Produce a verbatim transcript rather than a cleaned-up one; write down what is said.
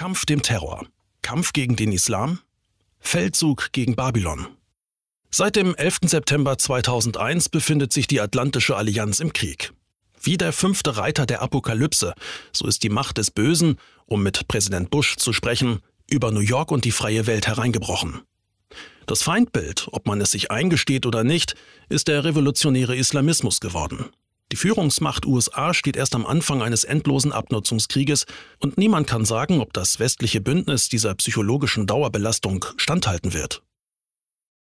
Kampf dem Terror. Kampf gegen den Islam. Feldzug gegen Babylon. Seit dem elften September zweitausendeins befindet sich die Atlantische Allianz im Krieg. Wie der fünfte Reiter der Apokalypse, so ist die Macht des Bösen, um mit Präsident Bush zu sprechen, über New York und die freie Welt hereingebrochen. Das Feindbild, ob man es sich eingesteht oder nicht, ist der revolutionäre Islamismus geworden. Die Führungsmacht U S A steht erst am Anfang eines endlosen Abnutzungskrieges und niemand kann sagen, ob das westliche Bündnis dieser psychologischen Dauerbelastung standhalten wird.